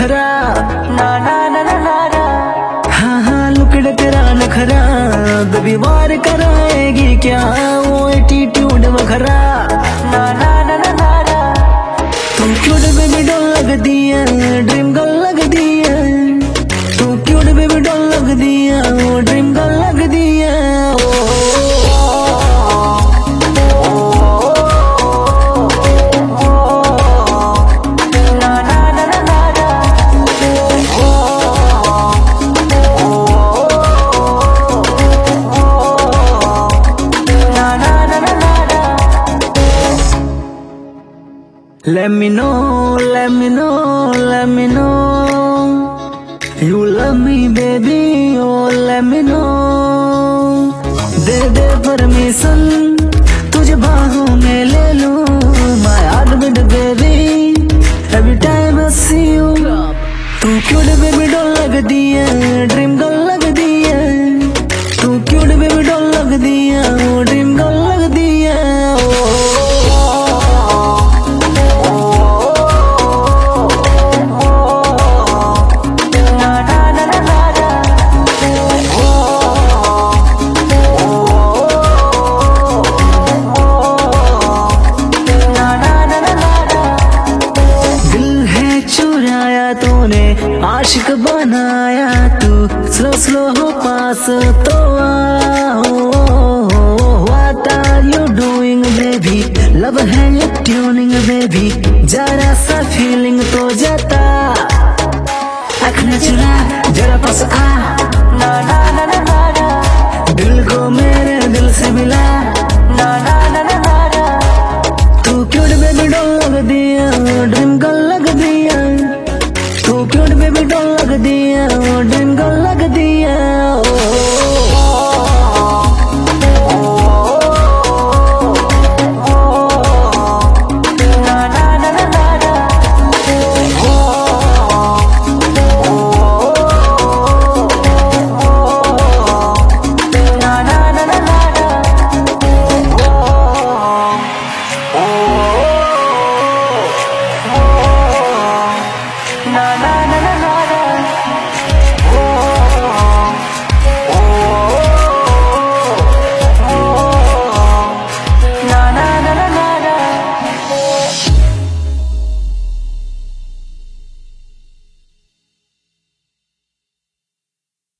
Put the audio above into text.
नखरा, ना ना ना ना ना ना। हाँ हाँ लुकड़ तेरा नखरा, दबी वार कराएगी क्या वो एटीट्यूड वखरा, ना ना ना ना ना ना। तू क्यूट बेबी डॉल लगदी है, ड्रीम गर्ल लगदी है। तू क्यूट बेबी डॉल लगदी है, वो ड्रीम गर्ल लगदी है। Let me know, let me know, let me know you love me baby, oh let me know। दे परमिशन तुझे बाहों में ले लूं, my heartbeat baby every time I see you। तू क्यूट बेबी डॉल लगदी है, ड्रीम गर्ल लगदी है। तू क्यूट बेबी डॉल लगदी है, वो ड्रीम गर्ल लगदी है। तूने आशिक बनाया, तू स्लो स्लो हो पास तो What are you doing baby, love है ये ट्यूनिंग बेबी, जरा सा फीलिंग तो जता। अख न चुरा जरा पास आ।